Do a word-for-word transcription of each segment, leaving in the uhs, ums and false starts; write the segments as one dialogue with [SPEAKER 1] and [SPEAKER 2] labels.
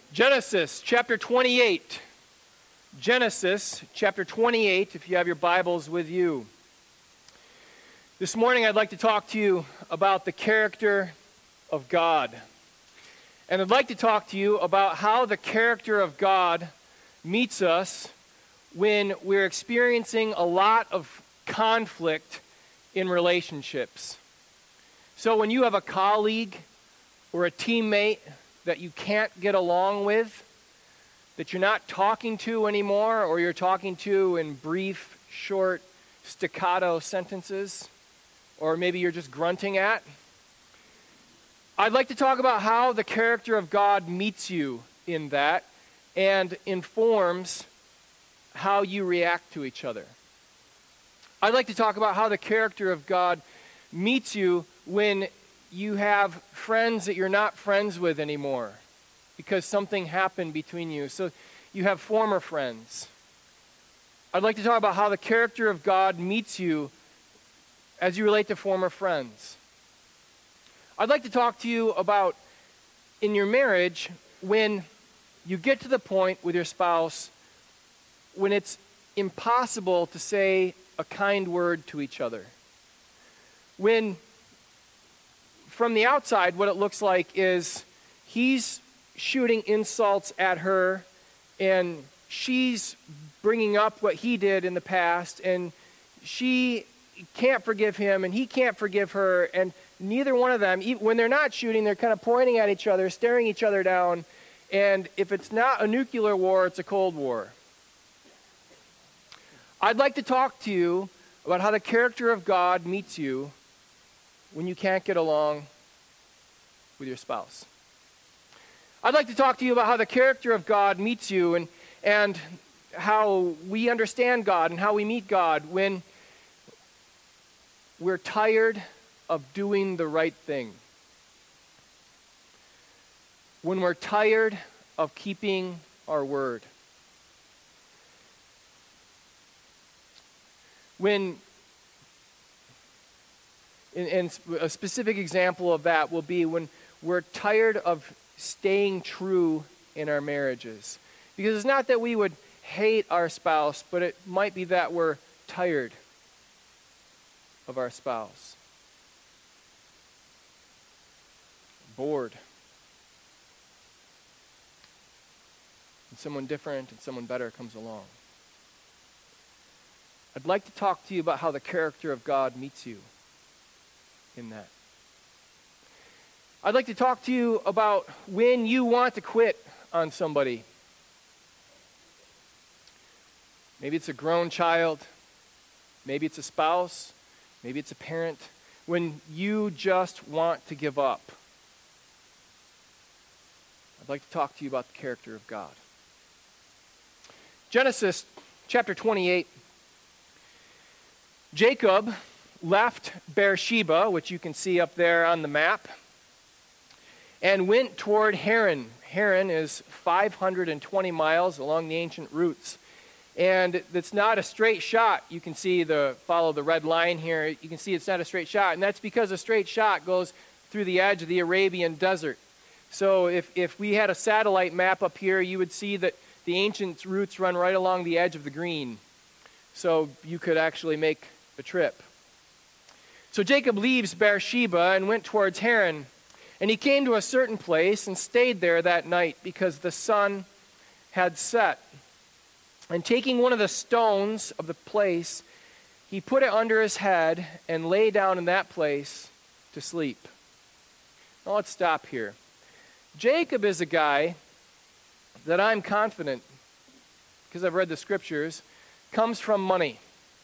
[SPEAKER 1] Genesis chapter twenty-eight. Genesis chapter twenty-eight, if you have your Bibles with you. This morning I'd like to talk to you about the character of God. And I'd like to talk to you about how the character of God meets us when we're experiencing a lot of conflict in relationships. So when you have a colleague or a teammate that you can't get along with, that you're not talking to anymore, or you're talking to in brief, short, staccato sentences, or maybe you're just grunting at, I'd like to talk about how the character of God meets you in that and informs how you react to each other. I'd like to talk about how the character of God meets you when you have friends that you're not friends with anymore because something happened between you. So you have former friends. I'd like to talk about how the character of God meets you as you relate to former friends. I'd like to talk to you about in your marriage when you get to the point with your spouse when it's impossible to say a kind word to each other. When from the outside, what it looks like is he's shooting insults at her, and she's bringing up what he did in the past, and she can't forgive him, and he can't forgive her, and neither one of them, when they're not shooting, they're kind of pointing at each other, staring each other down, and if it's not a nuclear war, it's a Cold War. I'd like to talk to you about how the character of God meets you when you can't get along with your spouse. I'd like to talk to you about how the character of God meets you and, and how we understand God and how we meet God when we're tired of doing the right thing. When we're tired of keeping our word. When And, and a specific example of that will be when we're tired of staying true in our marriages. Because it's not that we would hate our spouse, but it might be that we're tired of our spouse. Bored. And someone different and someone better comes along. I'd like to talk to you about how the character of God meets you in that. I'd like to talk to you about when you want to quit on somebody. Maybe it's a grown child. Maybe it's a spouse. Maybe it's a parent. When you just want to give up. I'd like to talk to you about the character of God. Genesis chapter twenty-eight. Jacob left Beersheba, which you can see up there on the map, and went toward Haran. Haran is five hundred twenty miles along the ancient routes. And it's not a straight shot. You can see the, follow the red line here. You can see it's not a straight shot. And that's because a straight shot goes through the edge of the Arabian desert. So if, if we had a satellite map up here, you would see that the ancient routes run right along the edge of the green. So you could actually make the trip. So Jacob leaves Beersheba and went towards Haran. And he came to a certain place and stayed there that night because the sun had set. And taking one of the stones of the place, he put it under his head and lay down in that place to sleep. Now let's stop here. Jacob is a guy that I'm confident, because I've read the scriptures, comes from money.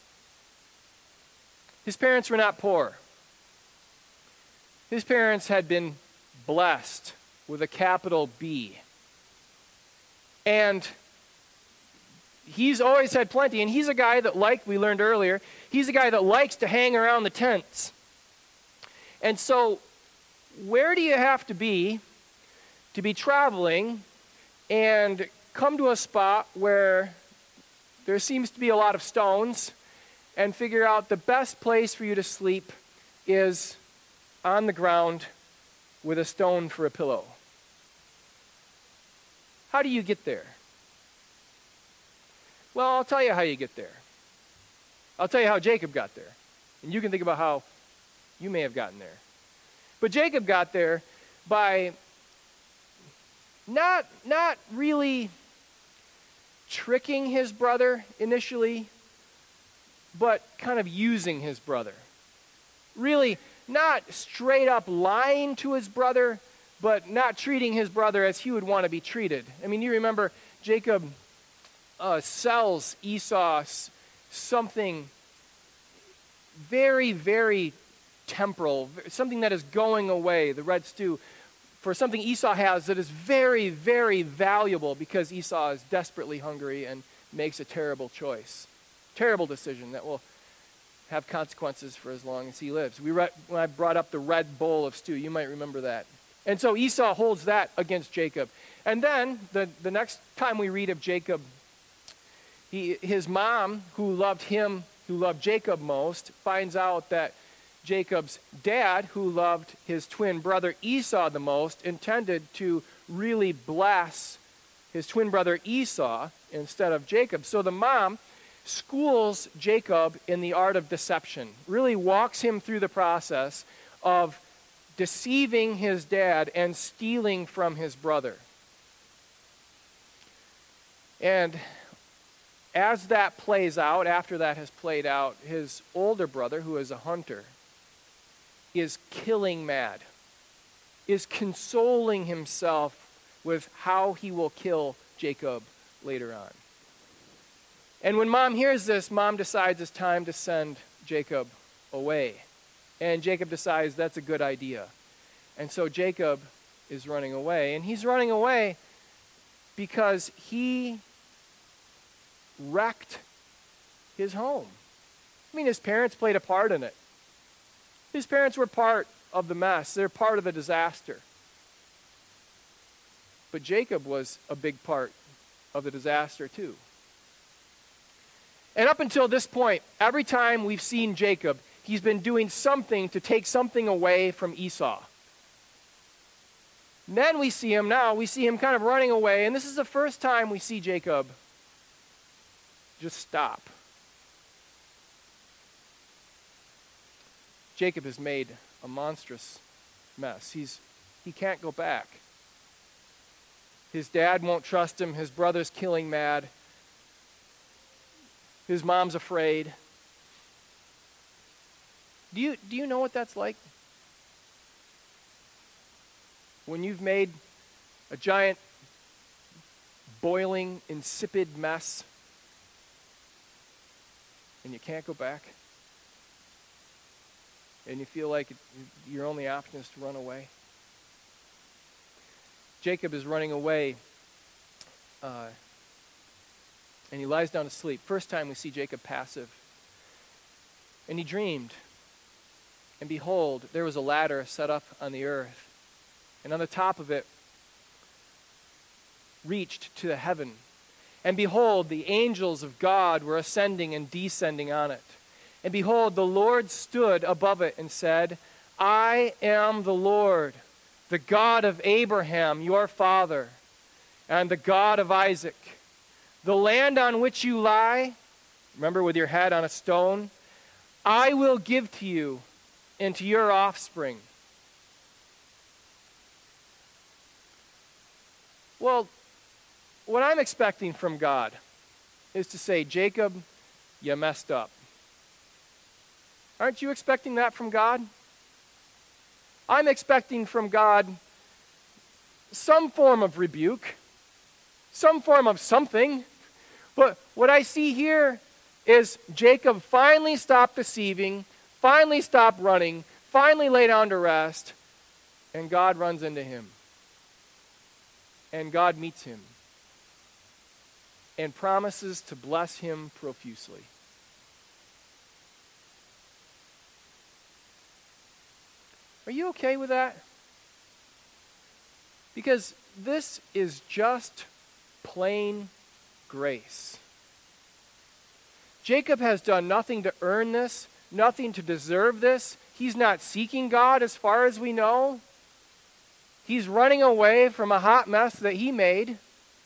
[SPEAKER 1] His parents were not poor. His parents had been blessed with a capital B. And he's always had plenty. And he's a guy that, like we learned earlier, he's a guy that likes to hang around the tents. And so, where do you have to be to be traveling and come to a spot where there seems to be a lot of stones and figure out the best place for you to sleep is on the ground with a stone for a pillow? How do you get there? Well, I'll tell you how you get there. I'll tell you how Jacob got there. And you can think about how you may have gotten there. But Jacob got there by not, not really tricking his brother initially, but kind of using his brother. Really not straight up lying to his brother, but not treating his brother as he would want to be treated. I mean, you remember Jacob uh, sells Esau something very, very temporal, something that is going away, the red stew, for something Esau has that is very, very valuable because Esau is desperately hungry and makes a terrible choice. Terrible decision that will have consequences for as long as he lives. We read, when I brought up the red bowl of stew, you might remember that. And so Esau holds that against Jacob. And then the, the next time we read of Jacob, he, his mom, who loved him, who loved Jacob most, finds out that Jacob's dad, who loved his twin brother Esau the most, intended to really bless his twin brother Esau instead of Jacob. So the mom schools Jacob in the art of deception, really walks him through the process of deceiving his dad and stealing from his brother. And as that plays out, after that has played out, his older brother, who is a hunter, is killing mad, is consoling himself with how he will kill Jacob later on. And when mom hears this, mom decides it's time to send Jacob away. And Jacob decides that's a good idea. And so Jacob is running away. And he's running away because he wrecked his home. I mean, his parents played a part in it. His parents were part of the mess. They're part of the disaster. But Jacob was a big part of the disaster too. And up until this point, every time we've seen Jacob, he's been doing something to take something away from Esau. And then we see him now, we see him kind of running away, and this is the first time we see Jacob just stop. Jacob has made a monstrous mess. He's, he can't go back. His dad won't trust him. His brother's killing mad. His mom's afraid. Do you, do you know what that's like? When you've made a giant, boiling, insipid mess and you can't go back? And you feel like it, your only option is to run away? Jacob is running away, uh, and he lies down to sleep. First time we see Jacob passive. And he dreamed, and behold, there was a ladder set up on the earth, and on the top of it reached to the heaven. And behold, the angels of God were ascending and descending on it. And behold, the Lord stood above it and said, I am the Lord, the God of Abraham, your father, and the God of Isaac. The land on which you lie, remember, with your head on a stone, I will give to you and to your offspring. Well, what I'm expecting from God is to say, Jacob, you messed up. Aren't you expecting that from God? I'm expecting from God some form of rebuke, some form of something. But what I see here is Jacob finally stopped deceiving, finally stopped running, finally lay down to rest, and God runs into him. And God meets him and promises to bless him profusely. Are you okay with that? Because this is just plain grace. Jacob has done nothing to earn this, nothing to deserve this. He's not seeking God as far as we know. He's running away from a hot mess that he made.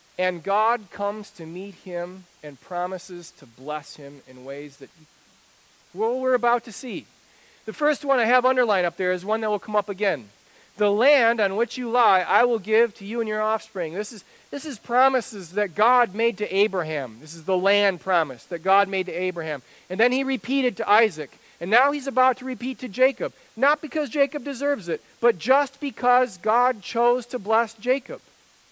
[SPEAKER 1] And God comes to meet him and promises to bless him in ways that, well, we're about to see. The first one I have underlined up there is one that will come up again. The land on which you lie, I will give to you and your offspring. This is, this is promises that God made to Abraham. This is the land promise that God made to Abraham. And then he repeated to Isaac. And now he's about to repeat to Jacob. Not because Jacob deserves it, but just because God chose to bless Jacob.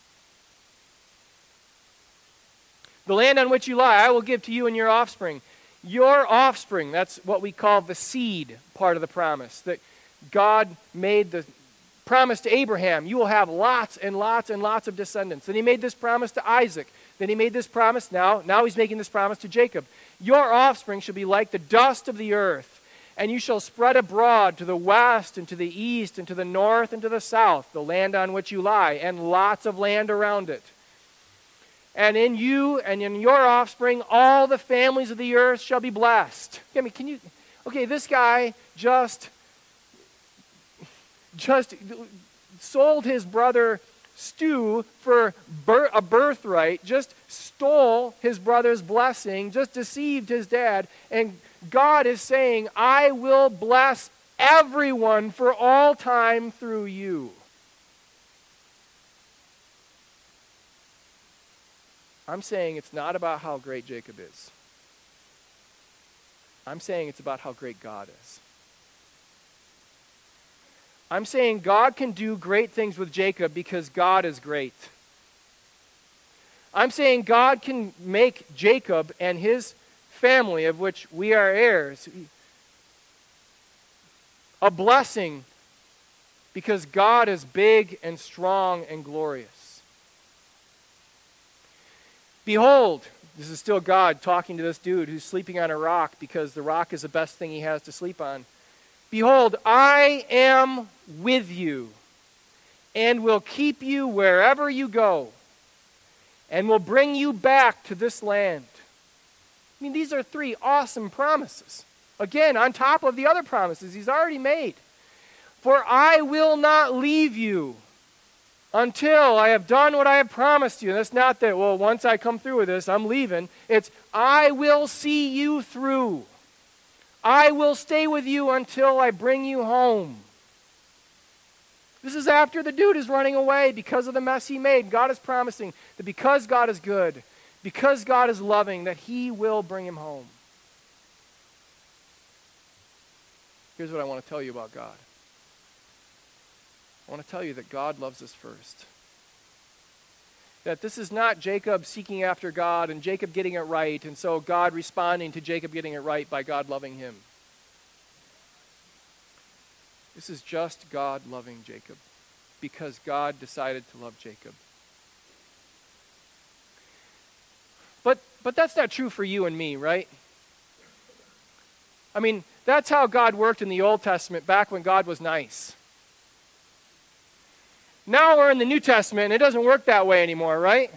[SPEAKER 1] The land on which you lie, I will give to you and your offspring. Your offspring, that's what we call the seed part of the promise. That God made the promise to Abraham, you will have lots and lots and lots of descendants. Then he made this promise to Isaac. Then he made this promise, now, now he's making this promise to Jacob. Your offspring shall be like the dust of the earth, and you shall spread abroad to the west and to the east and to the north and to the south, the land on which you lie, and lots of land around it. And in you and in your offspring, all the families of the earth shall be blessed. I mean, can you, okay, this guy just, just sold his brother Stu for bir- a birthright, just stole his brother's blessing, just deceived his dad. And God is saying, I will bless everyone for all time through you. I'm saying it's not about how great Jacob is. I'm saying it's about how great God is. I'm saying God can do great things with Jacob because God is great. I'm saying God can make Jacob and his family, of which we are heirs, a blessing because God is big and strong and glorious. Behold, this is still God talking to this dude who's sleeping on a rock because the rock is the best thing he has to sleep on. Behold, I am with you and will keep you wherever you go and will bring you back to this land. I mean, these are three awesome promises. Again, on top of the other promises he's already made. For I will not leave you until I have done what I have promised you. And that's not that, well, once I come through with this, I'm leaving. It's, I will see you through. I will stay with you until I bring you home. This is after the dude is running away because of the mess he made. God is promising that because God is good, because God is loving, that he will bring him home. Here's what I want to tell you about God. I want to tell you that God loves us first. That this is not Jacob seeking after God and Jacob getting it right, and so God responding to Jacob getting it right by God loving him. This is just God loving Jacob because God decided to love Jacob. But but that's not true for you and me, right? I mean, that's how God worked in the Old Testament back when God was nice. Now we're in the New Testament, and it doesn't work that way anymore, right?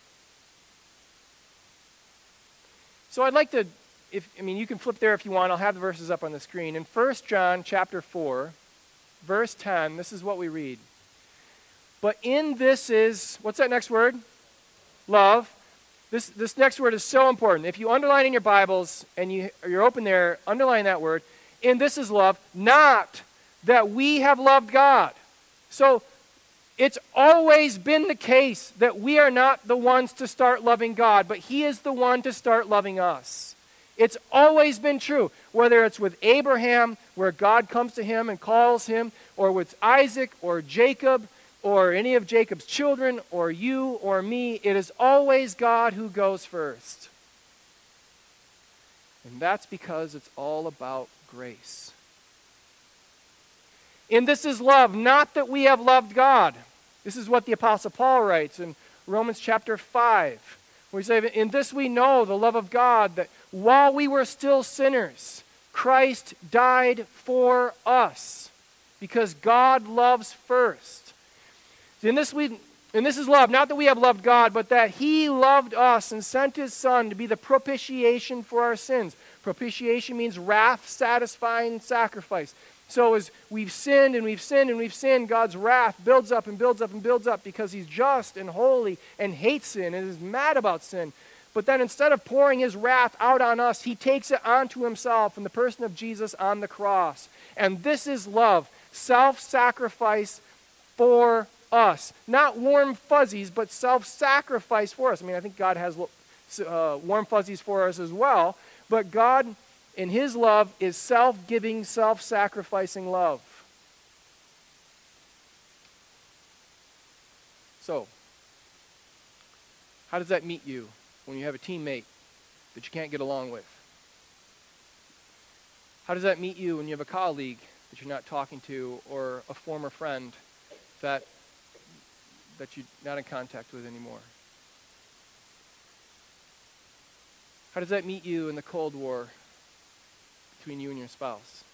[SPEAKER 1] So I'd like to, if I mean, you can flip there if you want. I'll have the verses up on the screen. In First John chapter four, verse ten, this is what we read. But in this is, what's that next word? Love. This, this next word is so important. If you underline in your Bibles, and you, you're open there, underline that word. In this is love, not that we have loved God. So, it's always been the case that we are not the ones to start loving God, but he is the one to start loving us. It's always been true, whether it's with Abraham, where God comes to him and calls him, or with Isaac or Jacob, or any of Jacob's children, or you or me. It is always God who goes first. And that's because it's all about grace. And this is love, not that we have loved God. This is what the Apostle Paul writes in Romans chapter five, where he says, in this we know the love of God, that while we were still sinners, Christ died for us, because God loves first. In this, we, and this is love, not that we have loved God, but that he loved us and sent his Son to be the propitiation for our sins. Propitiation means wrath-satisfying sacrifice. So as we've sinned and we've sinned and we've sinned, God's wrath builds up and builds up and builds up because he's just and holy and hates sin and is mad about sin. But then instead of pouring his wrath out on us, he takes it onto himself in the person of Jesus on the cross. And this is love, self-sacrifice for us. Not warm fuzzies, but self-sacrifice for us. I mean, I think God has uh, warm fuzzies for us as well, but God in his love is self-giving, self-sacrificing love. So, how does that meet you when you have a teammate that you can't get along with? How does that meet you when you have a colleague that you're not talking to, or a former friend that, that you're not in contact with anymore? How does that meet you in the Cold War between you and your spouse?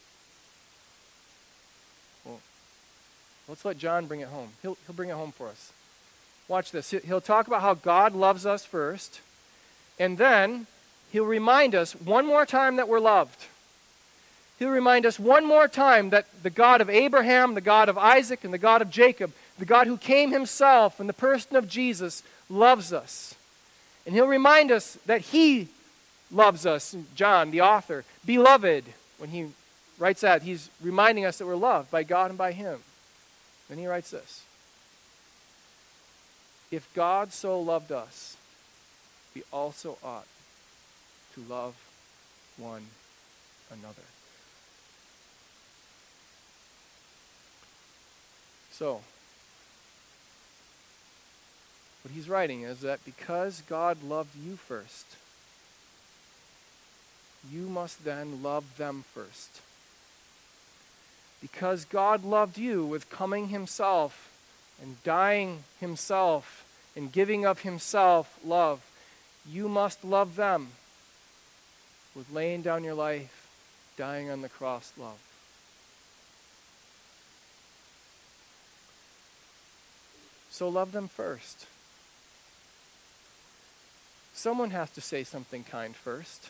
[SPEAKER 1] Well, let's let John bring it home. He'll, he'll bring it home for us. Watch this. He'll talk about how God loves us first, and then he'll remind us one more time that we're loved. He'll remind us one more time that the God of Abraham, the God of Isaac, and the God of Jacob, the God who came himself in the person of Jesus, loves us. And he'll remind us that he loves us. John, the author, beloved, when he writes that, he's reminding us that we're loved by God and by him. Then he writes this: if God so loved us, we also ought to love one another. So, what he's writing is that because God loved you first, you must then love them first. Because God loved you with coming himself and dying himself and giving of himself love, you must love them with laying down your life, dying on the cross love. So love them first. Someone has to say something kind first.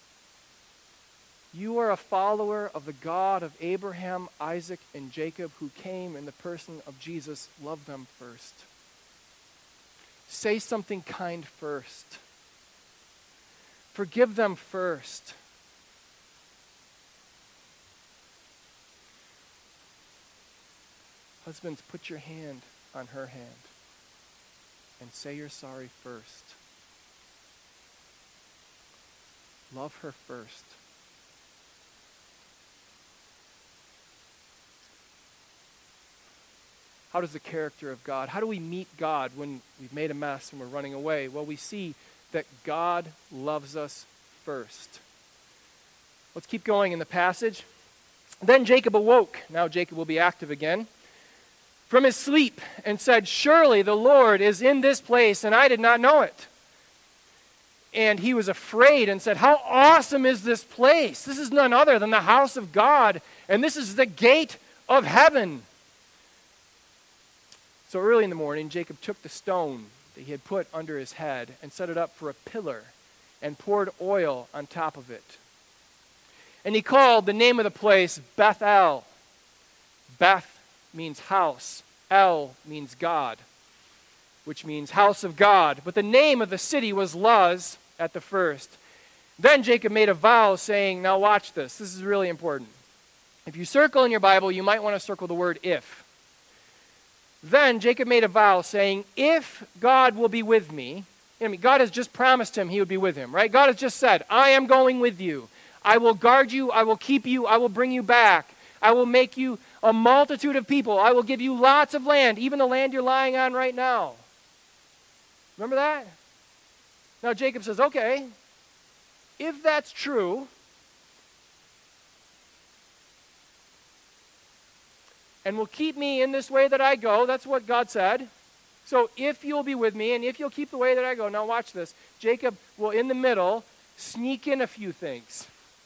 [SPEAKER 1] You are a follower of the God of Abraham, Isaac, and Jacob, who came in the person of Jesus. Love them first. Say something kind first. Forgive them first. Husbands, put your hand on her hand and say you're sorry first. Love her first. How does the character of God, how do we meet God when we've made a mess and we're running away? Well, we see that God loves us first. Let's keep going in the passage. Then Jacob awoke. Now Jacob will be active again. From his sleep, and said, surely the Lord is in this place, and I did not know it. And he was afraid and said, how awesome is this place? This is none other than the house of God, and this is the gate of heaven. So early in the morning, Jacob took the stone that he had put under his head and set it up for a pillar and poured oil on top of it. And he called the name of the place Bethel. Beth means house. El means God, which means house of God. But the name of the city was Luz at the first. Then Jacob made a vow saying, now watch this. This is really important. If you circle in your Bible, you might want to circle the word if. Then Jacob made a vow saying, if God will be with me, I mean, God has just promised him he would be with him, right? God has just said, I am going with you. I will guard you. I will keep you. I will bring you back. I will make you a multitude of people. I will give you lots of land, even the land you're lying on right now. Remember that? Now Jacob says, okay, if that's true, and will keep me in this way that I go, that's what God said. So if you'll be with me, and if you'll keep the way that I go, now watch this. Jacob will, in the middle, sneak in a few things.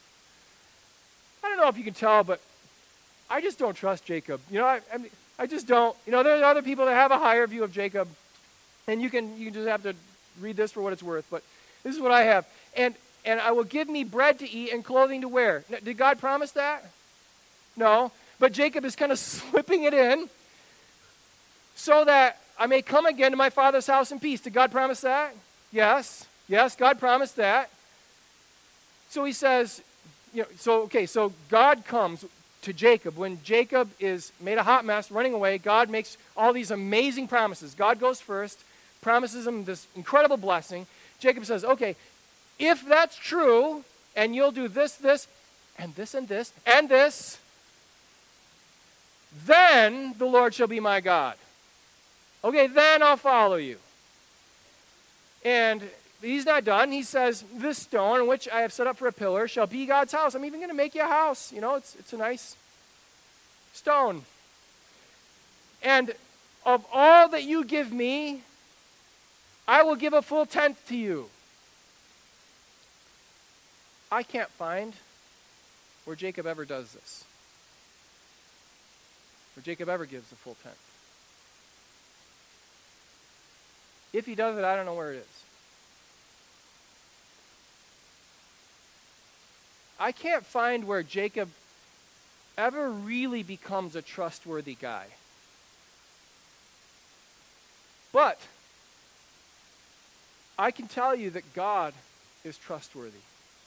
[SPEAKER 1] I don't know if you can tell, but I just don't trust Jacob. You know, I, I, mean, I just don't. You know, there are other people that have a higher view of Jacob, and you can you can just have to read this for what it's worth. But this is what I have. And and I will give me bread to eat and clothing to wear. Now, did God promise that? No. But Jacob is kind of slipping it in so that I may come again to my father's house in peace. Did God promise that? Yes. Yes, God promised that. So he says, you know, so, okay, so God comes to Jacob. When Jacob is made a hot mess, running away, God makes all these amazing promises. God goes first, promises him this incredible blessing. Jacob says, okay, if that's true, and you'll do this, this, and this, and this, and this, then the Lord shall be my God. Okay, then I'll follow you. And he's not done. He says, this stone, which I have set up for a pillar, shall be God's house. I'm even going to make you a house. You know, it's, it's a nice stone. And of all that you give me, I will give a full tenth to you. I can't find where Jacob ever does this. Where Jacob ever gives a full tenth. If he does it, I don't know where it is. I can't find where Jacob ever really becomes a trustworthy guy. But I can tell you that God is trustworthy.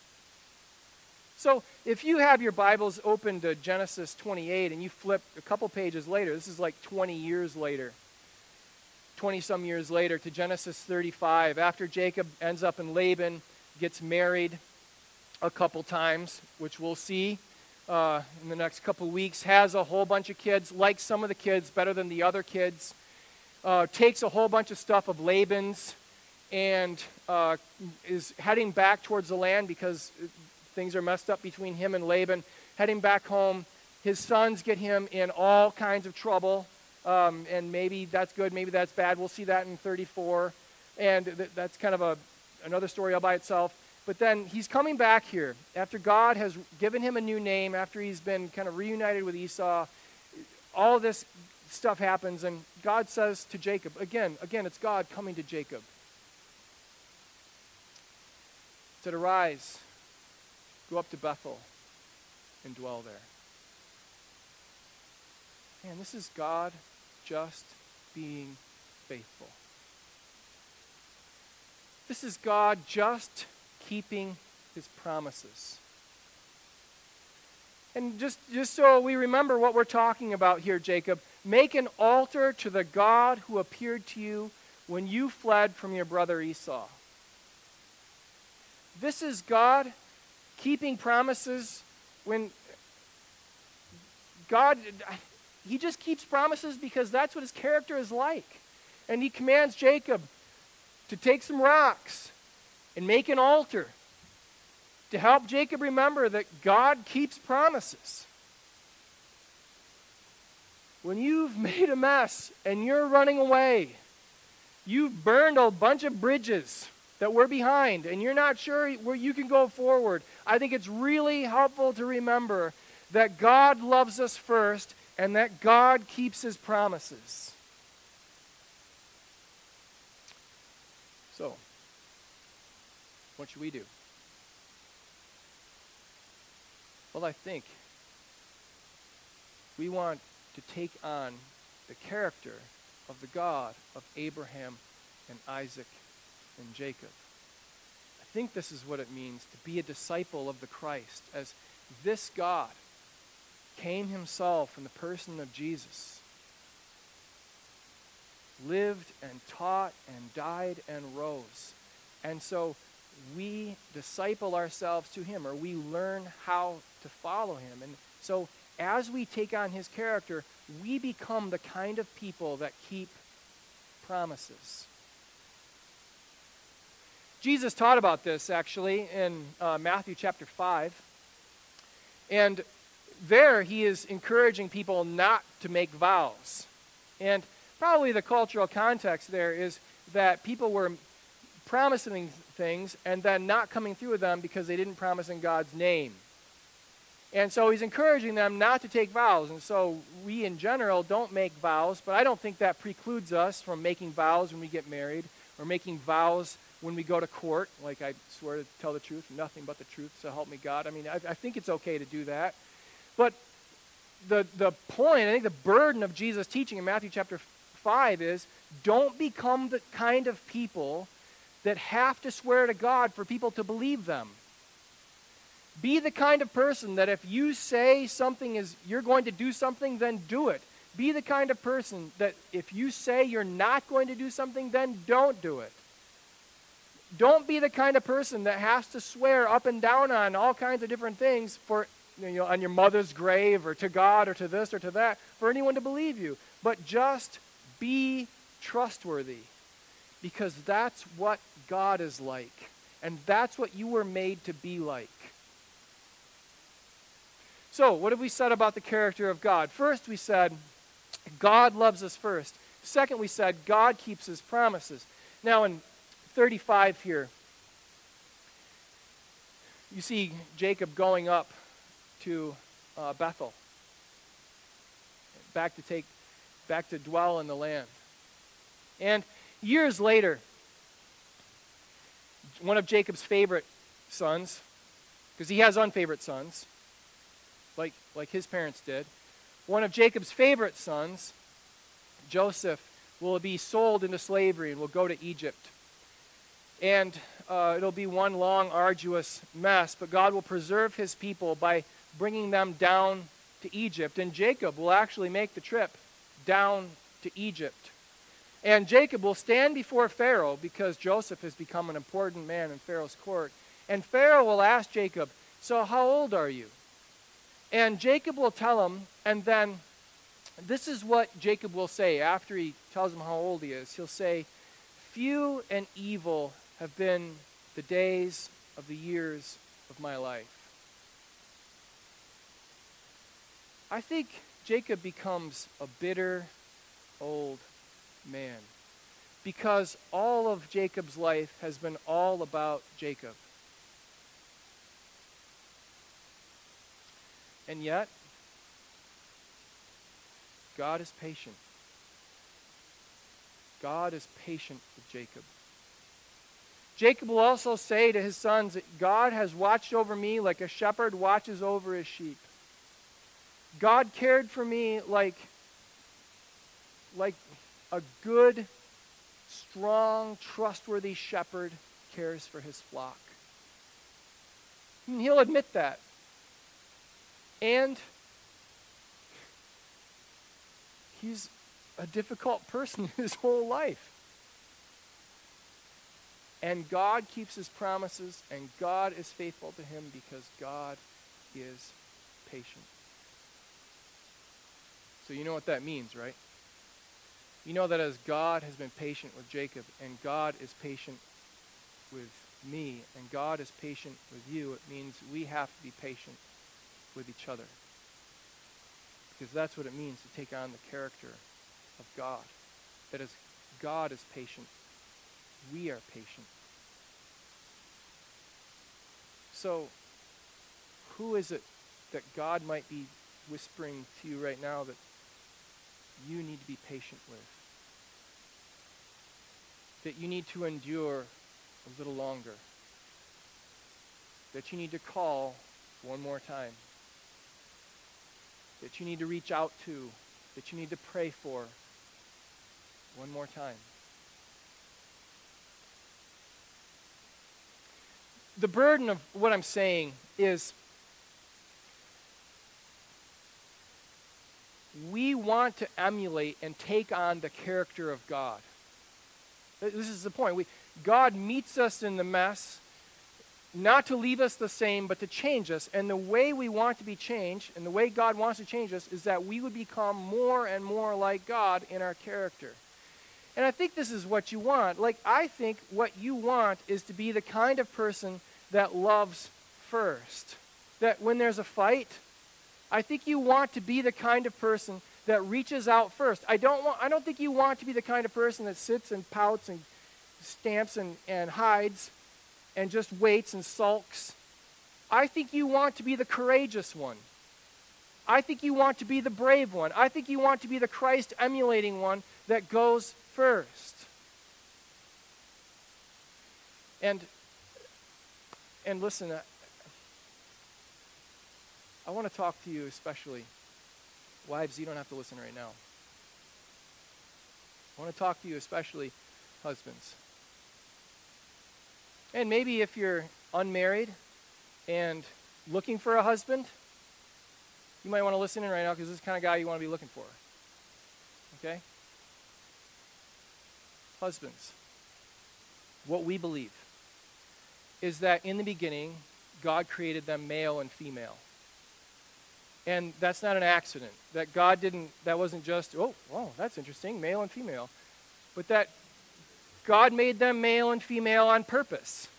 [SPEAKER 1] So if you have your Bibles open to Genesis twenty-eight and you flip a couple pages later, this is like twenty years later, twenty-some years later to Genesis thirty-five, after Jacob ends up in Laban, gets married a couple times, which we'll see uh, in the next couple weeks, has a whole bunch of kids, likes some of the kids better than the other kids, uh, takes a whole bunch of stuff of Laban's, and uh, is heading back towards the land because things are messed up between him and Laban, heading back home. His sons get him in all kinds of trouble, um, and maybe that's good, maybe that's bad. We'll see that in thirty-four, and th- that's kind of a another story all by itself. But then he's coming back here after God has given him a new name, after he's been kind of reunited with Esau. All this stuff happens, and God says to Jacob, again, again, it's God coming to Jacob. He said, arise, go up to Bethel and dwell there. Man, this is God just being faithful. This is God just keeping his promises. And just, just so we remember what we're talking about here, Jacob, make an altar to the God who appeared to you when you fled from your brother Esau. This is God keeping promises when God, he just keeps promises because that's what his character is like. And he commands Jacob to take some rocks and make an altar to help Jacob remember that God keeps promises. When you've made a mess and you're running away, you've burned a bunch of bridges that were behind, and you're not sure where you can go forward, I think it's really helpful to remember that God loves us first and that God keeps his promises. So, what should we do? Well, I think we want to take on the character of the God of Abraham and Isaac and Jacob. I think this is what it means to be a disciple of the Christ, as this God came himself in the person of Jesus, lived and taught and died and rose. And so we disciple ourselves to him, or we learn how to follow him. And so as we take on his character, we become the kind of people that keep promises. Jesus taught about this, actually, in uh, Matthew chapter five. And there he is encouraging people not to make vows. And probably the cultural context there is that people were promising things and then not coming through with them because they didn't promise in God's name. And so he's encouraging them not to take vows. And so we in general don't make vows, but I don't think that precludes us from making vows when we get married, or making vows when we go to court, like I swear to tell the truth, nothing but the truth, so help me God. I mean, I, I think it's okay to do that. But the, the point, I think the burden of Jesus' teaching in Matthew chapter five is, don't become the kind of people that have to swear to God for people to believe them. Be the kind of person that if you say something is, you're going to do something, then do it. Be the kind of person that if you say you're not going to do something, then don't do it. Don't be the kind of person that has to swear up and down on all kinds of different things for, you know, on your mother's grave or to God or to this or to that for anyone to believe you. But just be trustworthy, because that's what God is like, and that's what you were made to be like. So, what have we said about the character of God? First, we said God loves us first. Second, we said God keeps his promises. Now, in thirty-five here, you see Jacob going up to uh, Bethel, back to take, back to dwell in the land. And years later, one of Jacob's favorite sons, because he has unfavorite sons, like, like his parents did, one of Jacob's favorite sons, Joseph, will be sold into slavery and will go to Egypt. And uh, it'll be one long, arduous mess, but God will preserve his people by bringing them down to Egypt. And Jacob will actually make the trip down to Egypt. And Jacob will stand before Pharaoh because Joseph has become an important man in Pharaoh's court. And Pharaoh will ask Jacob, so how old are you? And Jacob will tell him, and then this is what Jacob will say after he tells him how old he is. He'll say, few and evil have been the days of the years of my life. I think Jacob becomes a bitter old man because all of Jacob's life has been all about Jacob. And yet, God is patient. God is patient with Jacob. Jacob will also say to his sons that God has watched over me like a shepherd watches over his sheep. God cared for me like, like a good, strong, trustworthy shepherd cares for his flock. And he'll admit that. And he's a difficult person his whole life. And God keeps his promises, and God is faithful to him because God is patient. So you know what that means, right? You know that as God has been patient with Jacob, and God is patient with me, and God is patient with you, it means we have to be patient with each other. Because that's what it means to take on the character of God. That as God is patient, we are patient. So, who is it that God might be whispering to you right now that you need to be patient with? That you need to endure a little longer? That you need to call one more time? That you need to reach out to? That you need to pray for one more time? The burden of what I'm saying is we want to emulate and take on the character of God. This is the point. We, God meets us in the mess, not to leave us the same, but to change us. And the way we want to be changed, and the way God wants to change us, is that we would become more and more like God in our character. And I think this is what you want. Like, I think what you want is to be the kind of person that loves first. That when there's a fight, I think you want to be the kind of person that reaches out first. I don't want I don't think you want to be the kind of person that sits and pouts and stamps and, and hides and just waits and sulks. I think you want to be the courageous one. I think you want to be the brave one. I think you want to be the Christ emulating one that goes first. And and listen, I, I want to talk to you especially Wives, you don't have to listen right now. I want to talk to you, especially husbands. And maybe if you're unmarried and looking for a husband, you might want to listen in right now because this is the kind of guy you want to be looking for. Okay? Husbands, what we believe is that in the beginning, God created them male and female. And that's not an accident. That God didn't, that wasn't just, oh, oh, that's interesting, male and female. But that God made them male and female on purpose,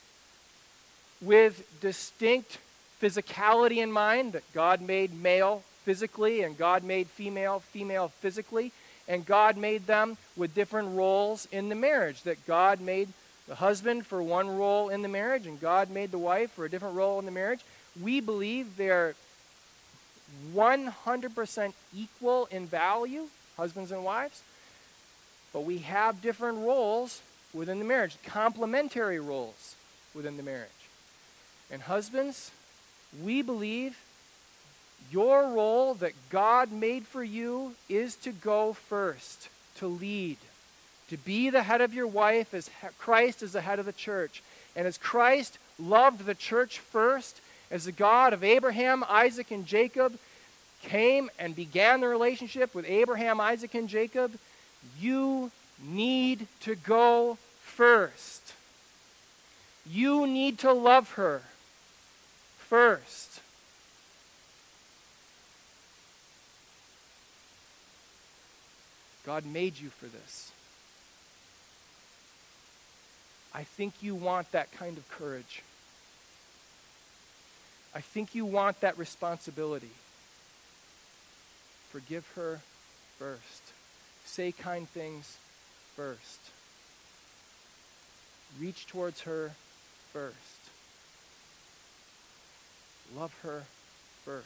[SPEAKER 1] with distinct physicality in mind, that God made male physically and God made female, female physically, and God made them with different roles in the marriage, that God made the husband for one role in the marriage and God made the wife for a different role in the marriage. We believe they're one hundred percent equal in value, husbands and wives, but we have different roles within the marriage, complementary roles within the marriage. And husbands, we believe your role that God made for you is to go first, to lead, to be the head of your wife as Christ is the head of the church. And as Christ loved the church first, as the God of Abraham, Isaac, and Jacob came and began the relationship with Abraham, Isaac, and Jacob, you need to go first. You need to love her first. God made you for this. I think you want that kind of courage. I think you want that responsibility. Forgive her first. Say kind things first. Reach towards her first. Love her first.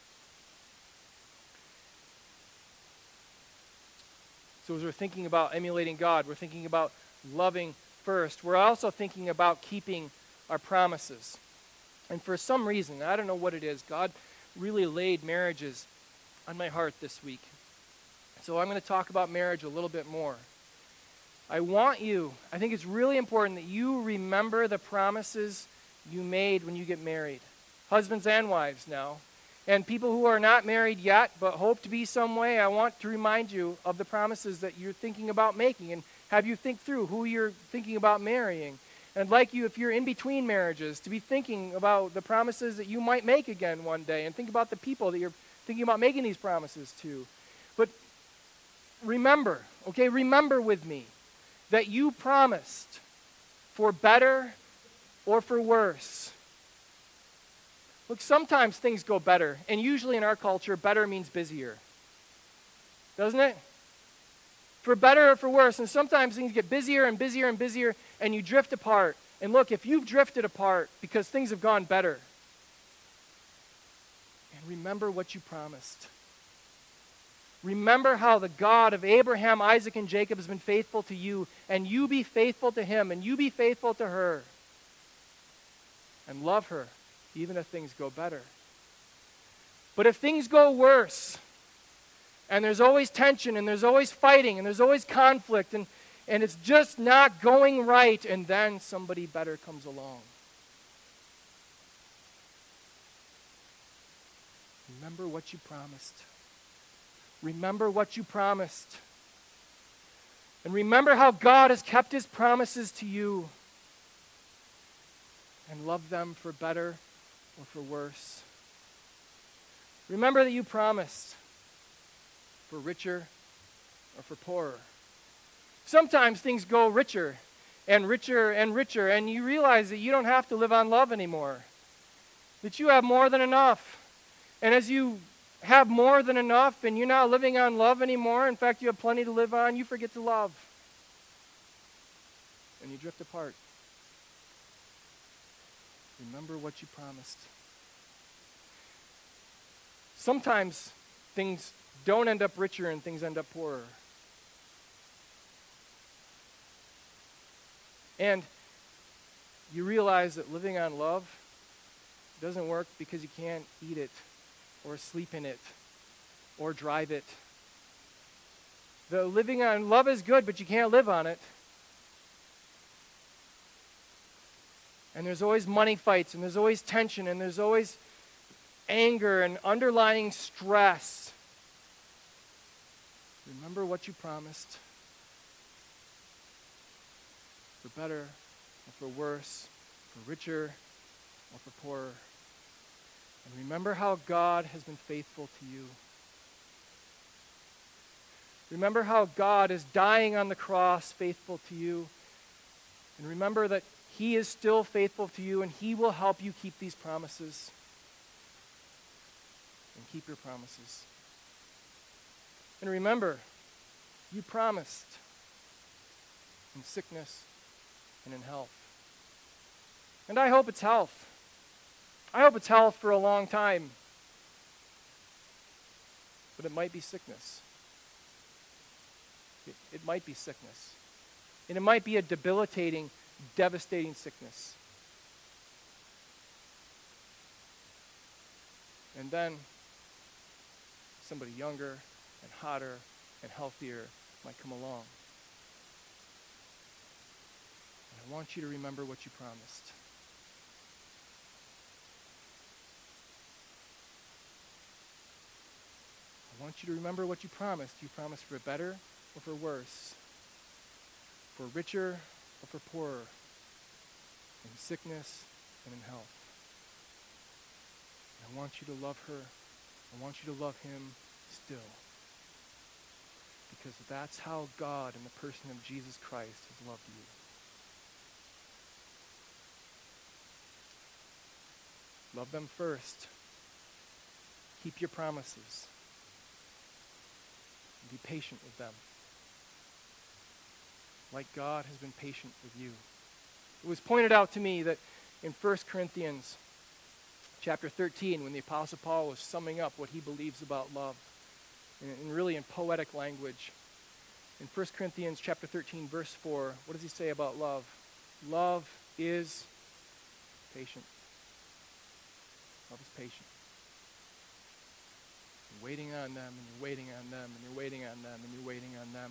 [SPEAKER 1] So as we're thinking about emulating God, we're thinking about loving first. We're also thinking about keeping our promises. And for some reason, I don't know what it is, God really laid marriages on my heart this week. So I'm going to talk about marriage a little bit more. I want you, I think it's really important that you remember the promises you made when you get married. Husbands and wives now. And people who are not married yet but hope to be some way, I want to remind you of the promises that you're thinking about making and have you think through who you're thinking about marrying. And I'd like you, if you're in between marriages, to be thinking about the promises that you might make again one day and think about the people that you're thinking about making these promises to. But remember, okay, remember with me that you promised for better or for worse. Look, sometimes things go better, and usually in our culture, better means busier. Doesn't it? For better or for worse, and sometimes things get busier and busier and busier, and you drift apart. And look, if you've drifted apart because things have gone better, and remember what you promised. Remember how the God of Abraham, Isaac, and Jacob has been faithful to you, and you be faithful to him, and you be faithful to her. And love her, even if things go better. But if things go worse, and there's always tension, and there's always fighting, and there's always conflict, and, and it's just not going right, and then somebody better comes along. Remember what you promised. Remember what you promised. And remember how God has kept his promises to you. And love them for better or for worse. Remember that you promised for richer or for poorer. Sometimes things go richer and richer and richer, and you realize that you don't have to live on love anymore. That you have more than enough. And as you have more than enough and you're not living on love anymore, in fact, you have plenty to live on, you forget to love. And you drift apart. Remember what you promised. Sometimes things don't end up richer and things end up poorer. And you realize that living on love doesn't work because you can't eat it or sleep in it or drive it. The living on love is good, but you can't live on it. And there's always money fights, and there's always tension, and there's always anger and underlying stress. Remember what you promised. For better or for worse, for richer or for poorer. And remember how God has been faithful to you. Remember how God is dying on the cross, faithful to you. And remember that He is still faithful to you, and He will help you keep these promises. And keep your promises. And remember, you promised in sickness and in health. And I hope it's health. I hope it's health for a long time. But it might be sickness. It, it might be sickness. And it might be a debilitating, devastating sickness. And then somebody younger and hotter and healthier might come along. And I want you to remember what you promised. I want you to remember what you promised. You promised for better or for worse, for richer or for poorer, in sickness and in health. And I want you to love her. I want you to love him still. Because that's how God in the person of Jesus Christ has loved you. Love them first. Keep your promises. And be patient with them. Like God has been patient with you. It was pointed out to me that in First Corinthians chapter thirteen, when the Apostle Paul was summing up what he believes about love, and really in poetic language, in First Corinthians chapter thirteen, verse four, what does he say about love? Love is patient. Love is patient. You're waiting on them, and you're waiting on them, and you're waiting on them, and you're waiting on them.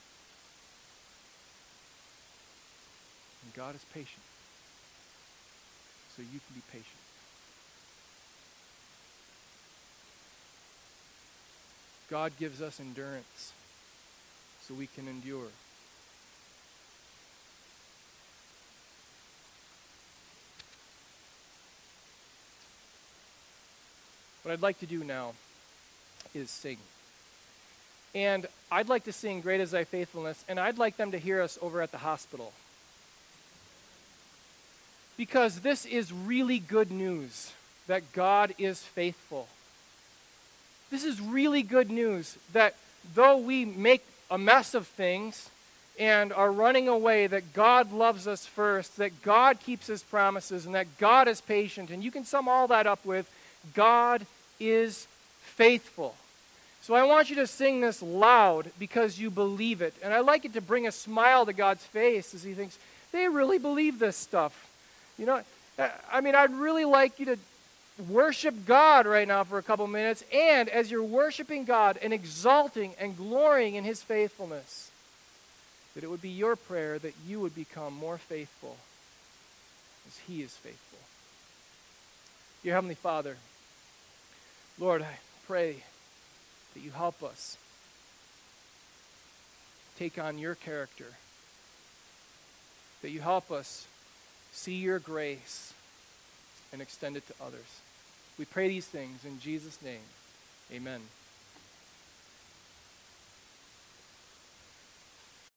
[SPEAKER 1] And God is patient. So you can be patient. God gives us endurance so we can endure. What I'd like to do now is sing. And I'd like to sing Great Is Thy Faithfulness, and I'd like them to hear us over at the hospital. Because this is really good news that God is faithful. This is really good news that though we make a mess of things and are running away, that God loves us first, that God keeps his promises, and that God is patient. And you can sum all that up with, God is faithful. So I want you to sing this loud because you believe it. And I like it to bring a smile to God's face as he thinks, they really believe this stuff. You know, I mean, I'd really like you to worship God right now for a couple minutes, and as you're worshiping God and exalting and glorying in his faithfulness, that it would be your prayer that you would become more faithful as he is faithful. Dear Heavenly Father, Lord, I pray that you help us take on your character, that you help us see your grace and extend it to others. We pray these things in Jesus' name. Amen.